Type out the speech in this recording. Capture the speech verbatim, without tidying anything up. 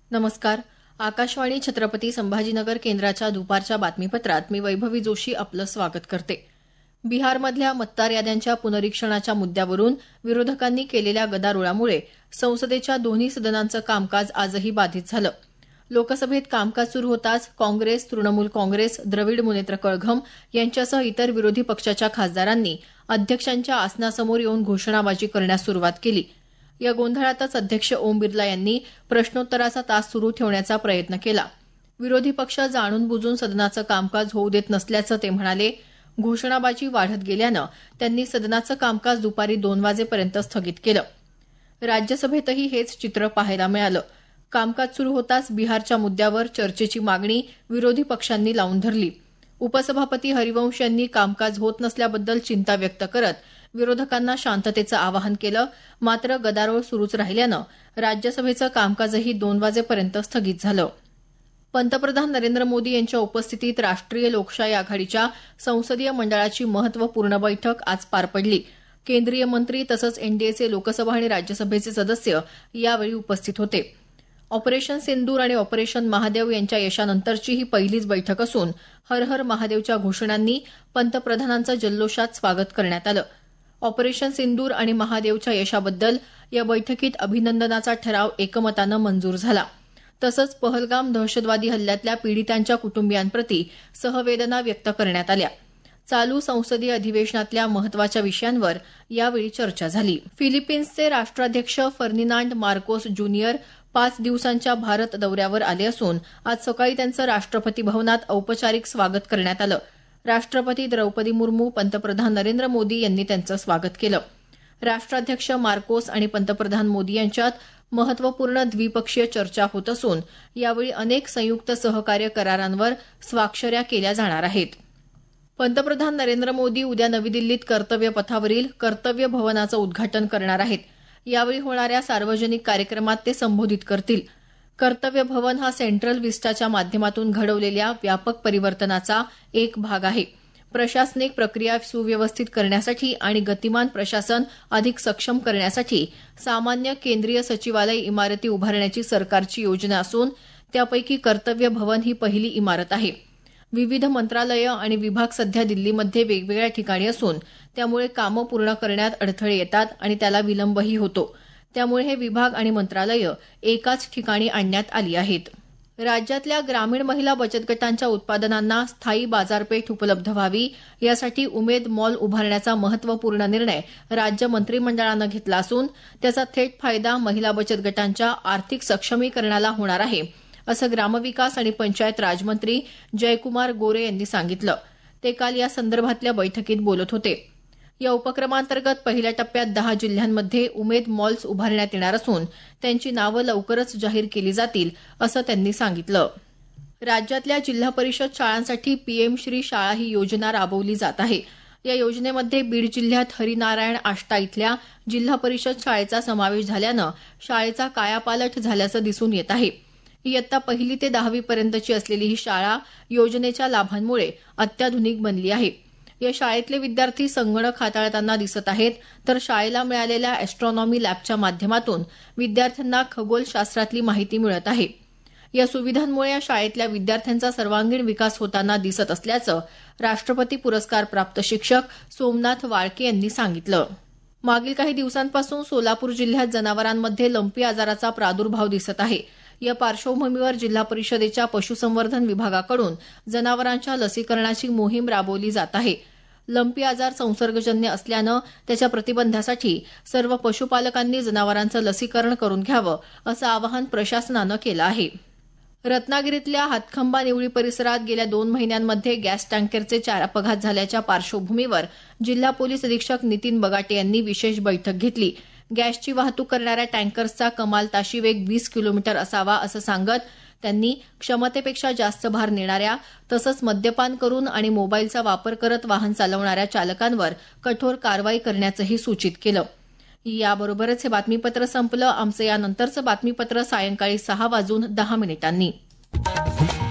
नमस्कार. आकाशवाणी छत्रपती संभाजीनगर केंद्राच्या दुपारच्या बातमीपत्रात मी वैभवी जोशी आपलं स्वागत करते. बिहारमधल्या मतदार याद्यांच्या पुनरीक्षणाच्या मुद्द्यावरून विरोधकांनी केलेल्या गदारोळामुळे संसदेच्या दोन्ही सदनांचं कामकाज आजही बाधित झालं. लोकसभेत कामकाज सुरू होताच काँग्रेस, तृणमूल काँग्रेस, द्रविड मुनेत्र कळघम यांच्यासह इतर विरोधी पक्षाच्या खासदारांनी अध्यक्षांच्या आसनासमोर येऊन घोषणाबाजी करण्यास सुरुवात केली. या गोंधळातच अध्यक्ष ओम बिर्ला यांनी प्रश्नोत्तराचा तास सुरू ठेवण्याचा प्रयत्न केला. विरोधी पक्ष जाणून बुजून सदनाचं कामकाज होऊ देत नसल्याचं ते म्हणाले. घोषणाबाजी वाढत गेल्यानं त्यांनी सदनाचं कामकाज दुपारी दोन वाजेपर्यंत स्थगित केलं. राज्यसभेतही हेच चित्र पाहायला मिळालं. कामकाज सुरू होताच बिहारच्या मुद्द्यावर चर्चेची मागणी विरोधी पक्षांनी लावून धरली. उपसभापती हरिवंश यांनी कामकाज होत नसल्याबद्दल चिंता व्यक्त करत विरोधकांना शांततेचं आवाहन केलं. मात्र गदारोळ सुरूच राहिल्यानं राज्यसभेचं कामकाजही दोन वाजेपर्यंत स्थगित झालं. पंतप्रधान नरेंद्र मोदी यांच्या उपस्थितीत राष्ट्रीय लोकशाही आघाडीच्या संसदीय मंडळाची महत्वपूर्ण बैठक आज पार पडली. केंद्रीय मंत्री तसंच एनडीएचे लोकसभा आणि राज्यसभेचे सदस्य यावेळी उपस्थित होते. ऑपरेशन सिंदूर आणि ऑपरेशन महादेव यांच्या यशानंतरची ही पहिलीच बैठक असून हर हर महादेवच्या घोषणांनी पंतप्रधानांचं जल्लोषात स्वागत करण्यात आलं. ऑपरेशन सिंदूर आणि महादेवच्या यशाबद्दल या बैठकीत अभिनंदनाचा ठराव एकमतानं मंजूर झाला. तसंच पहलगाम दहशतवादी हल्ल्यातल्या पीडितांच्या कुटुंबियांप्रती सहवेदना व्यक्त करण्यात आल्या. चालू संसदीय अधिवेशनातल्या महत्वाच्या विषयांवर यावेळी चर्चा झाली. फिलिपिन्सचे राष्ट्राध्यक्ष फर्डिनांड मार्कोस ज्युनियर पाच दिवसांच्या भारत दौऱ्यावर आले असून आज सकाळी त्यांचं राष्ट्रपती भवनात औपचारिक स्वागत करण्यात आलं. राष्ट्रपती द्रौपदी मुर्मू, पंतप्रधान नरेंद्र मोदी यांनी त्यांचं स्वागत केलं. राष्ट्राध्यक्ष मार्कोस आणि पंतप्रधान मोदी यांच्यात महत्वपूर्ण द्विपक्षीय चर्चा होत असून यावेळी अनेक संयुक्त सहकार्य करारांवर स्वाक्षऱ्या केल्या जाणार आहेत. पंतप्रधान नरेंद्र मोदी उद्या नवी दिल्लीत कर्तव्य पथावरील कर्तव्य भवनाचं उद्घाटन करणार आहेत. यावेळी होणाऱ्या सार्वजनिक कार्यक्रमात ते संबोधित करतील. कर्तव्य भवन हा सेंट्रल विस्टाच्या माध्यमातून घडवलेल्या व्यापक परिवर्तनाचा एक भाग आहे. प्रशासनिक प्रक्रिया सुव्यवस्थित करण्यासाठी आणि गतिमान प्रशासन अधिक सक्षम करण्यासाठी सामान्य केंद्रीय सचिवालय इमारती उभारण्याची सरकारची योजना असून त्यापैकी कर्तव्य भवन ही पहिली इमारत आहे. विविध मंत्रालयं आणि विभाग सध्या दिल्लीमध्ये वेगवेगळ्या ठिकाणी असून त्यामुळे कामं पूर्ण करण्यात अडथळे येतात आणि त्याला विलंबही होतो. त्यामुळे हे विभाग आणि मंत्रालयं एकाच ठिकाणी आणण्यात आली आहेत. राज्यातल्या ग्रामीण महिला बचत गटांच्या उत्पादनांना स्थायी बाजारपेठ उपलब्ध व्हावी यासाठी उमेद मॉल उभारण्याचा महत्वपूर्ण निर्णय राज्य मंत्रिमंडळानं घेतला असून त्याचा थेट फायदा महिला बचत गटांच्या आर्थिक सक्षमीकरणाला होणार आहे, असं ग्रामविकास आणि पंचायत राजमंत्री जयकुमार गोरे यांनी सांगितलं. ते काल या संदर्भातल्या बैठकीत बोलत होते. या उपक्रमांतर्गत पहिल्या टप्प्यात दहा जिल्ह्यांमध्ये उमेद मॉल्स उभारण्यात येणार असून त्यांची नावं लवकरच जाहीर केली जातील, असं त्यांनी सांगितलं. राज्यातल्या जिल्हा परिषद शाळांसाठी पीएम श्री शाळा ही योजना राबवली जात आहे. या योजनेमध्ये बीड जिल्ह्यात हरिनारायण आष्टा इथल्या जिल्हा परिषद शाळेचा समावेश झाल्यानं शाळेचा कायापालट झाल्याचं दिसून येत आहे. इयत्ता पहिली ते दहावी पर्यंतची असलेली ही शाळा योजनेच्या लाभांमुळे अत्याधुनिक बनली आहे. या शाळेतले विद्यार्थी संगणक हाताळताना दिसत आहेत, तर शाळेला मिळालेल्या एस्ट्रॉनॉमी लॅबच्या माध्यमातून विद्यार्थ्यांना खगोलशास्त्रातली माहिती मिळत आहे. या सुविधांमुळे या शाळेतल्या विद्यार्थ्यांचा सर्वांगीण विकास होताना दिसत असल्याचं राष्ट्रपती पुरस्कार प्राप्त शिक्षक सोमनाथ वाळके यांनी सांगितलं. मागील काही दिवसांपासून सोलापूर जिल्ह्यात जनावरांमध्ये लंपी आजाराचा प्रादुर्भाव दिसत आहे. या पार्श्वभूमीवर जिल्हा परिषदेच्या पशुसंवर्धन विभागाकडून जनावरांच्या लसीकरणाची मोहीम राबवली जात आहे. लंपी आजार संसर्गजन्य असल्यानं त्याच्या प्रतिबंधासाठी सर्व पशुपालकांनी जनावरांचं लसीकरण करून घ्यावं, असं आवाहन प्रशासनानं केलं आहे. रत्नागिरीतल्या हातखंबा निवळी परिसरात गेल्या दोन महिन्यांमध्ये गॅस टँकरचे चार अपघात झाल्याच्या पार्श्वभूमीवर जिल्हा पोलीस अधीक्षक नितीन बगाटे यांनी विशेष बैठक घेतली. गॅसची वाहतूक करणाऱ्या टँकर्सचा कमाल ताशी वेग वीस किलोमीटर असावा, असं सांगत त्यांनी क्षमतेपेक्षा जास्त भार नेणाऱ्या तसंच मद्यपान करून आणि मोबाईलचा वापर करत वाहन चालवणाऱ्या चालकांवर कठोर कारवाई करण्याचंही सूचित केलं. याबरोबरच हे बातमीपत्र संपलं. आमचं यानंतरचं बातमीपत्र सायंकाळी सहा वाजून दहा मिनिटांनी.